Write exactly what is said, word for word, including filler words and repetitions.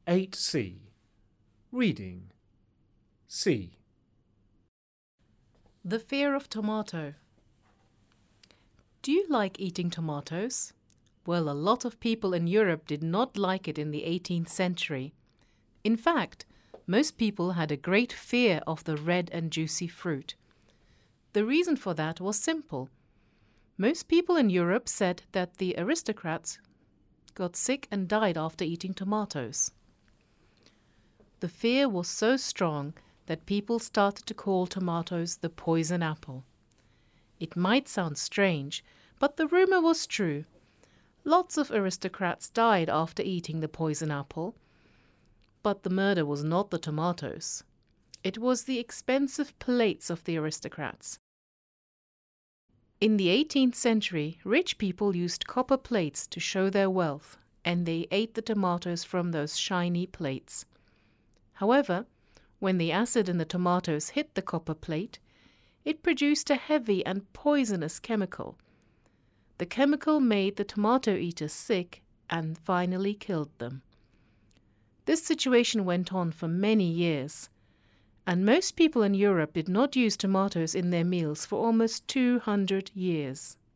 eight C. Reading C. The fear of tomato. Do you like eating tomatoes? Well, a lot of people in Europe did not like it in the eighteenth century. In fact, most people had a great fear of the red and juicy fruit. The reason for that was simple. Most people in Europe said that the aristocrats got sick and died after eating tomatoes. The fear was so strong that people started to call tomatoes the poison apple. It might sound strange, but the rumor was true. Lots of aristocrats died after eating the poison apple, but the murder was not the tomatoes. It was the expensive plates of the aristocrats. In the eighteenth century, rich people used copper plates to show their wealth, and they ate the tomatoes from those shiny plates. However, when the acid in the tomatoes hit the copper plate, it produced a heavy and poisonous chemical. The chemical made the tomato eaters sick and finally killed them. This situation went on for many years, and most people in Europe did not use tomatoes in their meals for almost two hundred years.